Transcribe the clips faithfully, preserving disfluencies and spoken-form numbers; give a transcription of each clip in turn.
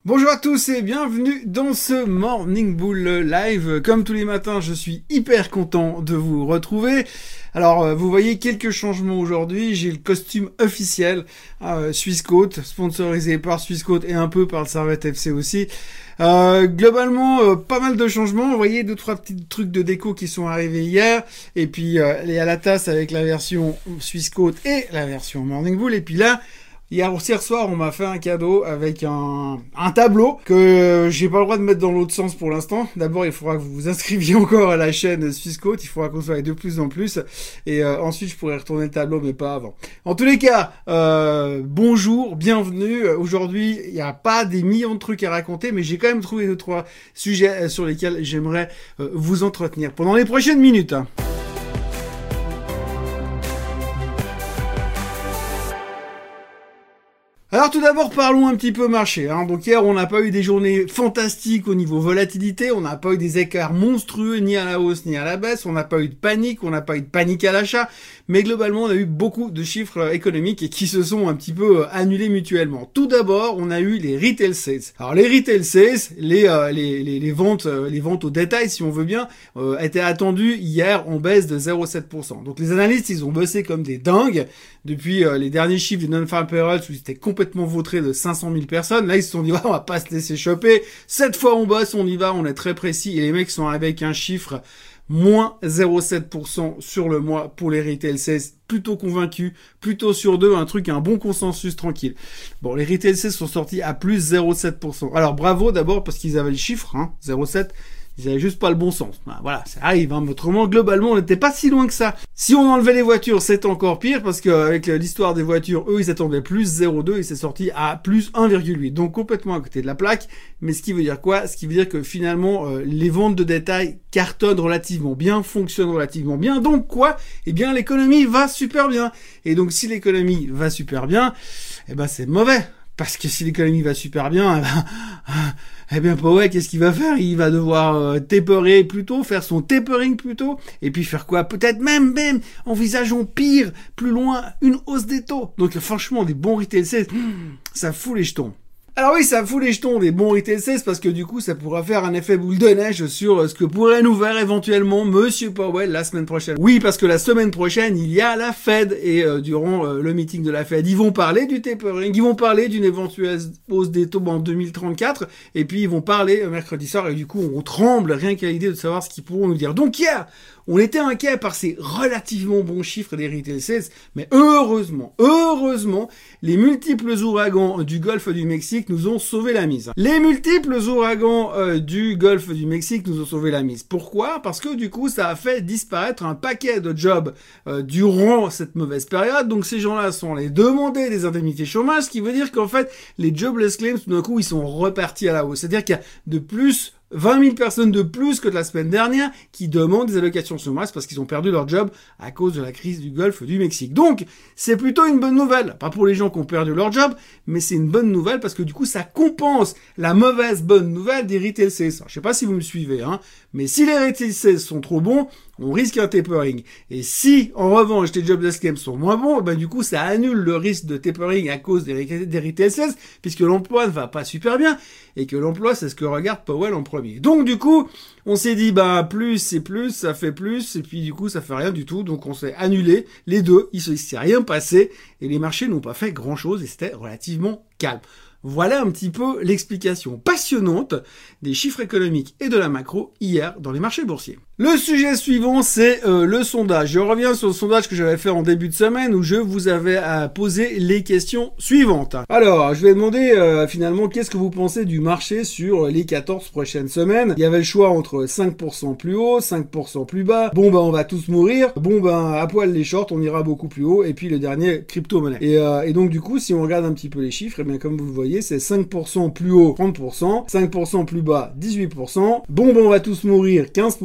Bonjour à tous et bienvenue dans ce Morning Bull Live. Comme tous les matins, je suis hyper content de vous retrouver. Alors, vous voyez quelques changements aujourd'hui. J'ai le costume officiel euh, Swissquote, sponsorisé par Swissquote et un peu par le Servette F C aussi. Euh, globalement, euh, pas mal de changements. Vous voyez deux trois petits trucs de déco qui sont arrivés hier. Et puis, euh, les à la tasse avec la version Swissquote et la version Morning Bull. Et puis là, Hier, hier soir, on m'a fait un cadeau avec un, un tableau que j'ai pas le droit de mettre dans l'autre sens pour l'instant. D'abord, il faudra que vous vous inscriviez encore à la chaîne Swissquote. Il faudra qu'on soit de plus en plus. Et euh, ensuite, je pourrai retourner le tableau, mais pas avant. En tous les cas, euh, bonjour, bienvenue. Aujourd'hui, il n'y a pas des millions de trucs à raconter, mais j'ai quand même trouvé deux, trois sujets sur lesquels j'aimerais euh, vous entretenir pendant les prochaines minutes. Hein. Alors tout d'abord, parlons un petit peu marché. Hein. Donc hier, on n'a pas eu des journées fantastiques au niveau volatilité, on n'a pas eu des écarts monstrueux ni à la hausse ni à la baisse, on n'a pas eu de panique, on n'a pas eu de panique à l'achat, mais globalement, on a eu beaucoup de chiffres économiques qui se sont un petit peu annulés mutuellement. Tout d'abord, on a eu les retail sales. Alors les retail sales, les euh, les, les les ventes euh, les ventes au détail, si on veut bien, euh, étaient attendues hier en baisse de zéro virgule sept pour cent. Donc les analystes, ils ont bossé comme des dingues depuis euh, les derniers chiffres du non-farm payroll où c'était complètement vautré de cinq cent mille personnes. Là, ils se sont dit, ouais, on va pas se laisser choper. Cette fois, on bosse, on y va, on est très précis. Et les mecs sont arrivés avec un chiffre moins zéro virgule sept pour cent sur le mois pour les retail sales. Plutôt convaincus, plutôt sur deux, un truc, un bon consensus tranquille. Bon, les retail sales sont sortis à plus zéro virgule sept pour cent. Alors, bravo d'abord parce qu'ils avaient le chiffre, hein, zéro virgule sept. Ils avaient juste pas le bon sens. Voilà, ça arrive. Hein. Autrement, globalement, on n'était pas si loin que ça. Si on enlevait les voitures, c'est encore pire parce qu'avec l'histoire des voitures, eux, ils attendaient plus zéro virgule deux et c'est sorti à plus un virgule huit. Donc complètement à côté de la plaque. Mais ce qui veut dire quoi? Ce qui veut dire que finalement, euh, les ventes de détail cartonnent relativement bien, fonctionnent relativement bien. Donc quoi? Eh bien, l'économie va super bien. Et donc, si l'économie va super bien, eh ben, c'est mauvais. Parce que si l'économie va super bien, eh ben, eh bien Powell, qu'est-ce qu'il va faire? Il va devoir euh, taperer plus tôt, faire son tapering plus tôt, et puis faire quoi? Peut-être même, même, envisageons pire, plus loin, une hausse des taux. Donc franchement, des bons retail sales, ça fout les jetons. Alors oui, ça fout les jetons des bons retail sales parce que du coup, ça pourra faire un effet boule de neige sur ce que pourrait nous faire éventuellement Monsieur Powell la semaine prochaine. Oui, parce que la semaine prochaine, il y a la Fed et euh, durant euh, le meeting de la Fed, ils vont parler du tapering, ils vont parler d'une éventuelle hausse des taux en deux mille trente-quatre et puis ils vont parler euh, mercredi soir et du coup, on tremble rien qu'à l'idée de savoir ce qu'ils pourront nous dire. Donc hier, on était inquiet par ces relativement bons chiffres des retail sales, mais heureusement, heureusement, les multiples ouragans du Golfe du Mexique nous ont sauvé la mise. Les multiples ouragans euh, du Golfe du Mexique nous ont sauvé la mise. Pourquoi? Parce que du coup, ça a fait disparaître un paquet de jobs euh, durant cette mauvaise période. Donc ces gens-là sont allés demander des indemnités chômage, ce qui veut dire qu'en fait, les jobless claims, tout d'un coup, ils sont repartis à la hausse. C'est-à-dire qu'il y a de plus vingt mille personnes de plus que de la semaine dernière qui demandent des allocations chômage parce qu'ils ont perdu leur job à cause de la crise du Golfe du Mexique. Donc, c'est plutôt une bonne nouvelle. Pas pour les gens qui ont perdu leur job, mais c'est une bonne nouvelle parce que du coup, ça compense la mauvaise bonne nouvelle des retail sales. Je sais pas si vous me suivez, hein, mais si les retail sales sont trop bons, on risque un tapering. Et si, en revanche, les jobless claims sont moins bons, ben du coup, ça annule le risque de tapering à cause des, des retail sales, puisque l'emploi ne va pas super bien, et que l'emploi, c'est ce que regarde Powell en premier. Donc, du coup, on s'est dit, bah, plus c'est plus, ça fait plus, et puis du coup, ça fait rien du tout, donc on s'est annulé les deux, il ne s'est rien passé, et les marchés n'ont pas fait grand-chose, et c'était relativement calme. Voilà un petit peu l'explication passionnante des chiffres économiques et de la macro hier dans les marchés boursiers. Le sujet suivant, c'est euh, le sondage. Je reviens sur le sondage que j'avais fait en début de semaine où je vous avais à poser les questions suivantes. Alors, je vais demander euh, finalement qu'est-ce que vous pensez du marché sur les quatorze prochaines semaines. Il y avait le choix entre cinq pour cent plus haut, cinq pour cent plus bas. Bon, ben, on va tous mourir. Bon, ben, à poil les shorts, on ira beaucoup plus haut. Et puis, le dernier, crypto-monnaie. Et, euh, et donc, du coup, si on regarde un petit peu les chiffres, et bien, comme vous le voyez, c'est cinq pour cent plus haut, trente pour cent. cinq pour cent plus bas, dix-huit pour cent. Bon, ben, on va tous mourir, quinze pour cent.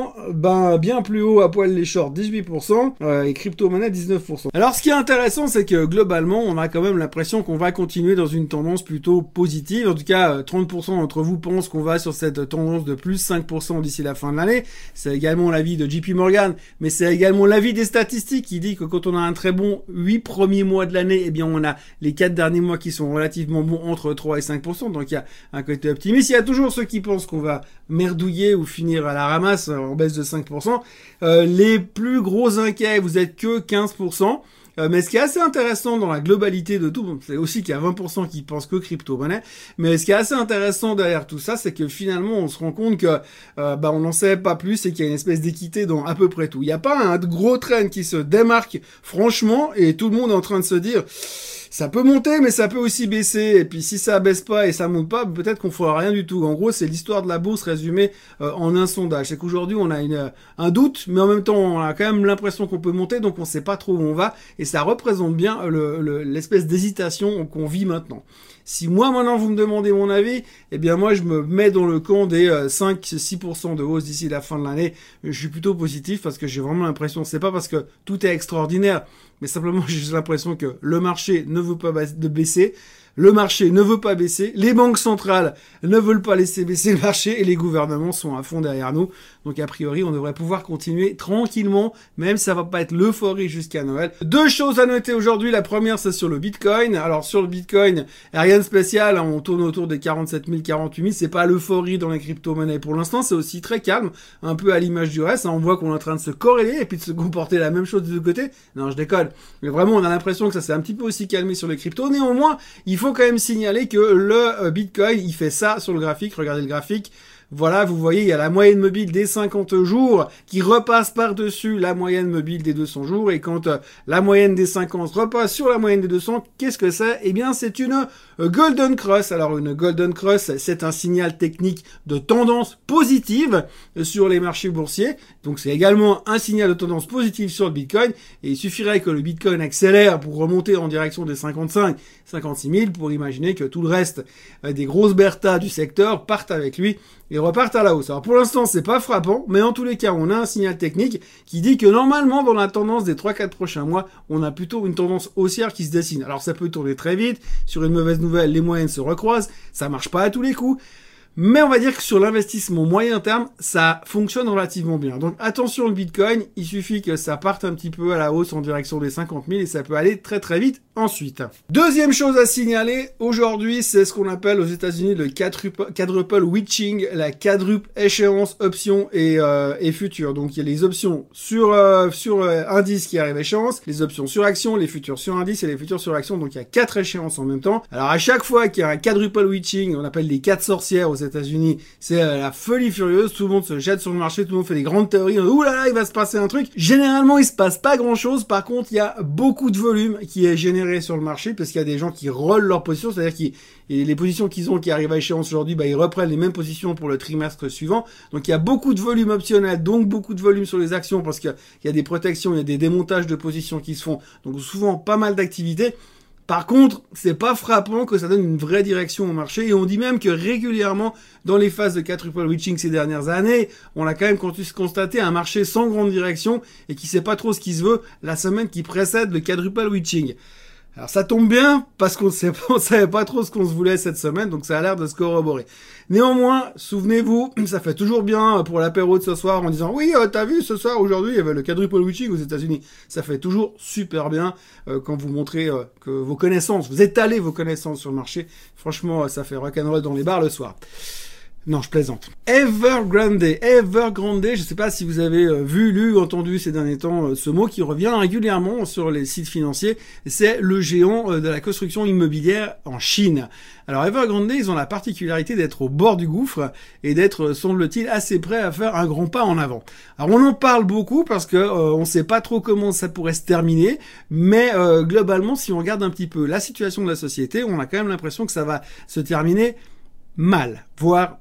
Bitcoin, ben, bien plus haut à poil les shorts, dix-huit pour cent, euh, et crypto-monnaie, dix-neuf pour cent. Alors, ce qui est intéressant, c'est que globalement, on a quand même l'impression qu'on va continuer dans une tendance plutôt positive. En tout cas, trente pour cent d'entre vous pensent qu'on va sur cette tendance de plus cinq pour cent d'ici la fin de l'année. C'est également l'avis de J P Morgan, mais c'est également l'avis des statistiques qui dit que quand on a un très bon huit premiers mois de l'année, eh bien, on a les quatre derniers mois qui sont relativement bons entre trois et cinq pour cent. Donc, il y a un côté optimiste. Il y a toujours ceux qui pensent qu'on va merdouiller ou finir à la ramasse en baisse de cinq pour cent. Euh, les plus gros inquiets, vous êtes que quinze pour cent. Euh, mais ce qui est assez intéressant dans la globalité de tout, bon, c'est aussi qu'il y a vingt pour cent qui pensent que crypto-monnaie, mais ce qui est assez intéressant derrière tout ça, c'est que finalement on se rend compte que euh, bah, on n'en sait pas plus et qu'il y a une espèce d'équité dans à peu près tout. Il n'y a pas un gros trend qui se démarque franchement et tout le monde est en train de se dire ça peut monter, mais ça peut aussi baisser. Et puis si ça baisse pas et ça monte pas, peut-être qu'on fera rien du tout. En gros, c'est l'histoire de la bourse résumée euh, en un sondage. C'est qu'aujourd'hui, on a une, un doute, mais en même temps, on a quand même l'impression qu'on peut monter, donc on sait pas trop où on va. Et ça représente bien le, le, l'espèce d'hésitation qu'on vit maintenant. Si moi, maintenant, vous me demandez mon avis, eh bien moi, je me mets dans le camp des euh, cinq à six pour cent de hausse d'ici la fin de l'année. Je suis plutôt positif parce que j'ai vraiment l'impression, c'est pas parce que tout est extraordinaire, mais simplement j'ai l'impression que le marché ne veut pas baisser. Le marché ne veut pas baisser, les banques centrales ne veulent pas laisser baisser le marché et les gouvernements sont à fond derrière nous. Donc a priori, on devrait pouvoir continuer tranquillement, même si ça va pas être l'euphorie jusqu'à Noël. Deux choses à noter aujourd'hui. La première, c'est sur le Bitcoin. Alors sur le Bitcoin, rien de spécial, hein, on tourne autour des quarante-sept mille, quarante-huit mille. C'est pas l'euphorie dans les crypto-monnaies pour l'instant, c'est aussi très calme, un peu à l'image du reste. Hein, on voit qu'on est en train de se corréler et puis de se comporter la même chose des deux côtés. Non, je déconne. Mais vraiment, on a l'impression que ça s'est un petit peu aussi calmé sur les cryptos. Néanmoins, il faut quand même signaler que le Bitcoin, il fait ça sur le graphique. Regardez le graphique. Voilà, vous voyez, il y a la moyenne mobile des cinquante jours qui repasse par-dessus la moyenne mobile des deux cents jours. Et quand euh, la moyenne des cinquante repasse sur la moyenne des deux cents, qu'est-ce que c'est? Eh bien, c'est une euh, Golden Cross. Alors, une Golden Cross, c'est un signal technique de tendance positive sur les marchés boursiers. Donc, c'est également un signal de tendance positive sur le Bitcoin. Et il suffirait que le Bitcoin accélère pour remonter en direction des cinquante-cinq, cinquante-six mille pour imaginer que tout le reste euh, des grosses bertas du secteur partent avec lui et repartent à la hausse. Alors pour l'instant, c'est pas frappant, mais en tous les cas, on a un signal technique qui dit que normalement, dans la tendance des trois quatre prochains mois, on a plutôt une tendance haussière qui se dessine. Alors ça peut tourner très vite, sur une mauvaise nouvelle, les moyennes se recroisent, ça marche pas à tous les coups, mais on va dire que sur l'investissement moyen terme, ça fonctionne relativement bien. Donc attention le Bitcoin, il suffit que ça parte un petit peu à la hausse en direction des cinquante mille et ça peut aller très très vite ensuite. Deuxième chose à signaler, aujourd'hui, c'est ce qu'on appelle aux États-Unis le quadruple witching, la quadruple échéance option et, euh, et futur. Donc il y a les options sur euh, sur euh, indice qui arrivent à échéance, les options sur action, les futurs sur indice et les futurs sur action. Donc il y a quatre échéances en même temps. Alors à chaque fois qu'il y a un quadruple witching, on appelle les quatre sorcières aux États-Unis, c'est euh, la folie furieuse. Tout le monde se jette sur le marché, tout le monde fait des grandes théories. Ouh là là, il va se passer un truc. Généralement, il se passe pas grand-chose. Par contre, il y a beaucoup de volume qui est généré sur le marché parce qu'il y a des gens qui rollent leurs positions, c'est-à-dire qu'ils et les positions qu'ils ont qui arrivent à échéance aujourd'hui, bah ils reprennent les mêmes positions pour le trimestre suivant. Donc il y a beaucoup de volume optionnel, donc beaucoup de volume sur les actions parce qu'il y a des protections, il y a des démontages de positions qui se font. Donc souvent pas mal d'activités. Par contre, c'est pas frappant que ça donne une vraie direction au marché et on dit même que régulièrement, dans les phases de quadruple witching ces dernières années, on a quand même constaté un marché sans grande direction et qui sait pas trop ce qui se veut la semaine qui précède le quadruple witching. Alors ça tombe bien parce qu'on ne on savait pas trop ce qu'on se voulait cette semaine, donc ça a l'air de se corroborer. Néanmoins, souvenez-vous, ça fait toujours bien pour l'apéro de ce soir en disant oui, euh, t'as vu ce soir aujourd'hui il y avait le quadruple witching aux États-Unis. Ça fait toujours super bien euh, quand vous montrez euh, que vos connaissances, vous étalez vos connaissances sur le marché. Franchement, ça fait rock'n'roll dans les bars le soir. Non, je plaisante. Evergrande. Evergrande, je ne sais pas si vous avez euh, vu, lu, entendu ces derniers temps euh, ce mot qui revient régulièrement sur les sites financiers. C'est le géant euh, de la construction immobilière en Chine. Alors Evergrande, ils ont la particularité d'être au bord du gouffre et d'être, semble-t-il, assez prêts à faire un grand pas en avant. Alors on en parle beaucoup parce que euh, on ne sait pas trop comment ça pourrait se terminer, mais euh, globalement, si on regarde un petit peu la situation de la société, on a quand même l'impression que ça va se terminer mal, voire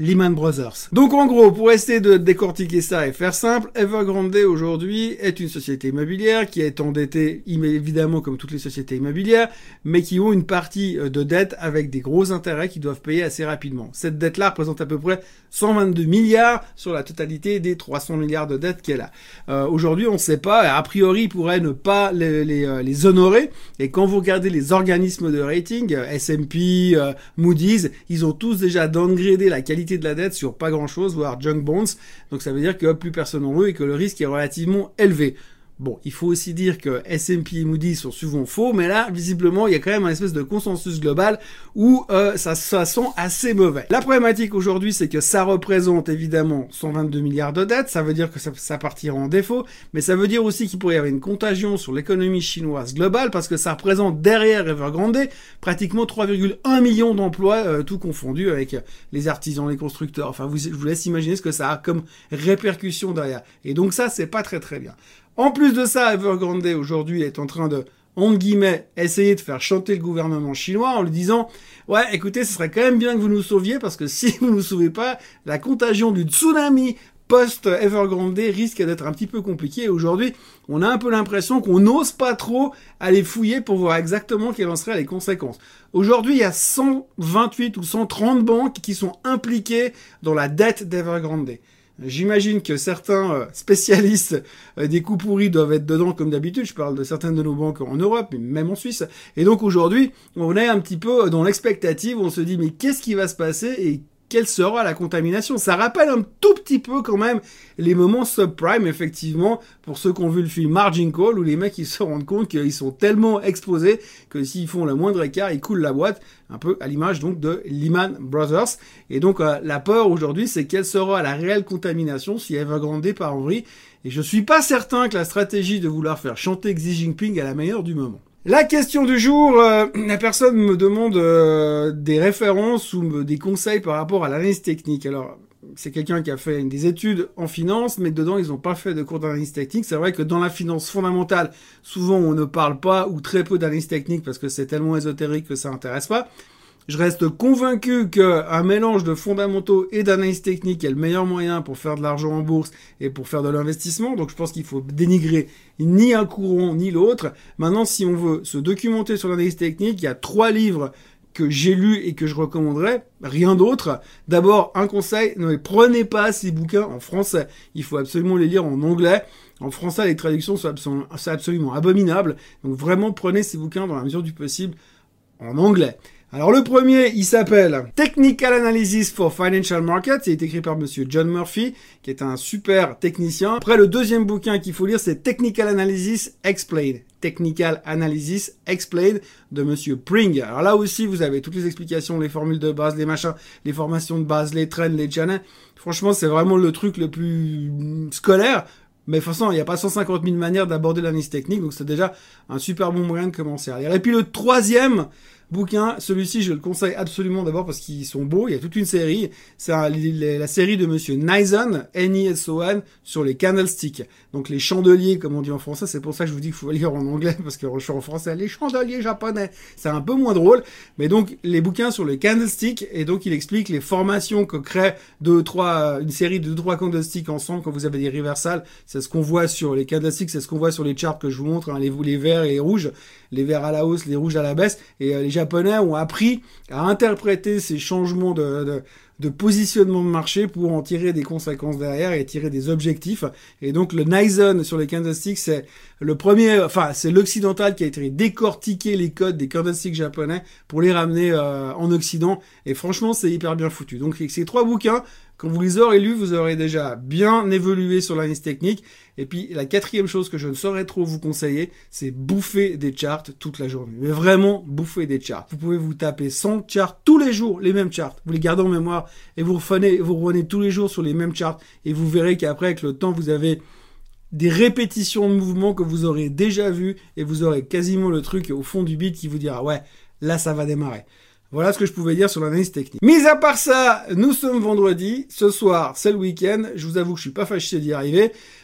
Lehman Brothers. Donc en gros, pour essayer de décortiquer ça et faire simple, Evergrande aujourd'hui est une société immobilière qui est endettée évidemment comme toutes les sociétés immobilières, mais qui ont une partie de dette avec des gros intérêts qu'ils doivent payer assez rapidement. Cette dette-là représente à peu près cent vingt-deux milliards sur la totalité des trois cents milliards de dettes qu'elle a. Euh, aujourd'hui, on ne sait pas, a priori, ils pourraient ne pas les, les, les honorer. Et quand vous regardez les organismes de rating, S and P, euh, Moody's, ils ont tous déjà downgradé la qualité de la dette sur pas grand-chose, voire junk bonds. Donc ça veut dire que plus personne en veut et que le risque est relativement élevé. Bon, il faut aussi dire que S and P et Moody's sont souvent faux, mais là, visiblement, il y a quand même un espèce de consensus global où euh, ça, ça sent assez mauvais. La problématique aujourd'hui, c'est que ça représente évidemment cent vingt-deux milliards de dettes, ça veut dire que ça, ça partira en défaut, mais ça veut dire aussi qu'il pourrait y avoir une contagion sur l'économie chinoise globale, parce que ça représente derrière Evergrande pratiquement trois virgule un millions d'emplois, euh, tout confondu avec les artisans, les constructeurs. Enfin, vous, je vous laisse imaginer ce que ça a comme répercussion derrière. Et donc ça, c'est pas très très bien. En plus de ça, Evergrande aujourd'hui est en train de, entre guillemets, essayer de faire chanter le gouvernement chinois en lui disant « Ouais, écoutez, ce serait quand même bien que vous nous sauviez parce que si vous nous sauvez pas, la contagion du tsunami post-Evergrande risque d'être un petit peu compliquée. » Et aujourd'hui, on a un peu l'impression qu'on n'ose pas trop aller fouiller pour voir exactement quelles en seraient les conséquences. Aujourd'hui, il y a cent vingt-huit ou cent trente banques qui sont impliquées dans la dette d'Evergrande. J'imagine que certains spécialistes des coups pourris doivent être dedans comme d'habitude. Je parle de certaines de nos banques en Europe, mais même en Suisse. Et donc aujourd'hui, on est un petit peu dans l'expectative. On se dit, mais qu'est-ce qui va se passer et quelle sera la contamination? Ça rappelle un tout petit peu quand même les moments subprime, effectivement, pour ceux qui ont vu le film Margin Call, où les mecs ils se rendent compte qu'ils sont tellement exposés que s'ils font le moindre écart, ils coulent la boîte, un peu à l'image donc de Lehman Brothers. Et donc euh, la peur aujourd'hui, c'est quelle sera la réelle contamination si Evergrande part en vrille. Et je suis pas certain que la stratégie de vouloir faire chanter Xi Jinping est la meilleure du moment. La question du jour, euh, la personne me demande euh, des références ou me, des conseils par rapport à l'analyse technique. Alors, c'est quelqu'un qui a fait des études en finance, mais dedans, ils n'ont pas fait de cours d'analyse technique. C'est vrai que dans la finance fondamentale, souvent, on ne parle pas ou très peu d'analyse technique parce que c'est tellement ésotérique que ça n'intéresse pas. Je reste convaincu qu'un mélange de fondamentaux et d'analyse technique est le meilleur moyen pour faire de l'argent en bourse et pour faire de l'investissement. Donc je pense qu'il faut dénigrer ni un courant ni l'autre. Maintenant, si on veut se documenter sur l'analyse technique, il y a trois livres que j'ai lus et que je recommanderais, rien d'autre. D'abord, un conseil, ne prenez pas ces bouquins en français. Il faut absolument les lire en anglais. En français, les traductions sont absolument, c'est absolument abominable. Donc vraiment, prenez ces bouquins dans la mesure du possible en anglais. Alors le premier, il s'appelle Technical Analysis for Financial Markets, il est écrit par monsieur John Murphy, qui est un super technicien. Après, le deuxième bouquin qu'il faut lire, c'est Technical Analysis Explained. Technical Analysis Explained de monsieur Pring. Alors là aussi, vous avez toutes les explications, les formules de base, les machins, les formations de base, les trends, les channels. Franchement, c'est vraiment le truc le plus scolaire. Mais de toute façon, il n'y a pas cent cinquante mille manières d'aborder l'analyse technique, donc c'est déjà un super bon moyen de commencer à lire. Et puis le troisième bouquin, celui-ci, je le conseille absolument d'abord parce qu'ils sont beaux. Il y a toute une série. C'est la série de monsieur Nison, N I S O N, sur les candlesticks. Donc les chandeliers, comme on dit en français. C'est pour ça que je vous dis qu'il faut lire en anglais parce que je suis en français. Les chandeliers japonais, c'est un peu moins drôle. Mais donc les bouquins sur les candlesticks, et donc il explique les formations que crée deux, trois, une série de deux, trois candlesticks ensemble quand vous avez des reversals. C'est ce qu'on voit sur les candlesticks, c'est ce qu'on voit sur les charts que je vous montre, hein, les, les verts et les rouges, les verts à la hausse, les rouges à la baisse. Et euh, les Japonais ont appris à interpréter ces changements de, de, de positionnement de marché pour en tirer des conséquences derrière et tirer des objectifs. Et donc le Nison sur les candlesticks, c'est le premier, enfin c'est l'occidental qui a été décortiquer les codes des candlesticks japonais pour les ramener euh, en Occident. Et franchement, c'est hyper bien foutu. Donc ces trois bouquins, quand vous les aurez lus, vous aurez déjà bien évolué sur l'analyse technique. Et puis, la quatrième chose que je ne saurais trop vous conseiller, c'est bouffer des charts toute la journée. Mais vraiment, bouffer des charts. Vous pouvez vous taper cent charts tous les jours, les mêmes charts. Vous les gardez en mémoire et vous revenez, vous revenez tous les jours sur les mêmes charts. Et vous verrez qu'après, avec le temps, vous avez des répétitions de mouvements que vous aurez déjà vus et vous aurez quasiment le truc au fond du bit qui vous dira, ouais, là, ça va démarrer. Voilà ce que je pouvais dire sur l'analyse technique. Mis à part ça, nous sommes vendredi. Ce soir, c'est le week-end. Je vous avoue que je suis pas fâché d'y arriver.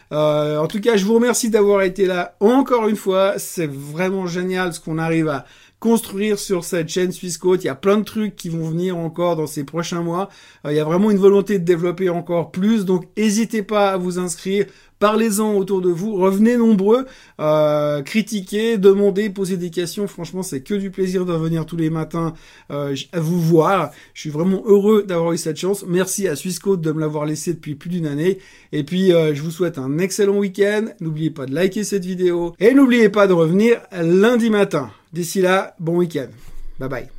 Euh, en tout cas, je vous remercie d'avoir été là encore une fois. C'est vraiment génial ce qu'on arrive à construire sur cette chaîne Swissquote. Il y a plein de trucs qui vont venir encore dans ces prochains mois. Euh, il y a vraiment une volonté de développer encore plus. Donc, n'hésitez pas à vous inscrire. Parlez-en autour de vous, revenez nombreux, euh, critiquez, demandez, posez des questions. Franchement, c'est que du plaisir de revenir tous les matins euh, à vous voir. Je suis vraiment heureux d'avoir eu cette chance. Merci à Swissquote de me l'avoir laissé depuis plus d'une année. Et puis, euh, je vous souhaite un excellent week-end. N'oubliez pas de liker cette vidéo et n'oubliez pas de revenir lundi matin. D'ici là, bon week-end. Bye bye.